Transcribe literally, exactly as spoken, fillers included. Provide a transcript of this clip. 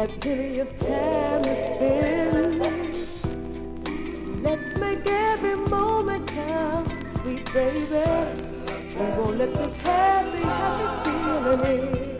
Plenty of time to spend. Let's make every moment count, sweet baby. We won't let this happy, happy feeling in.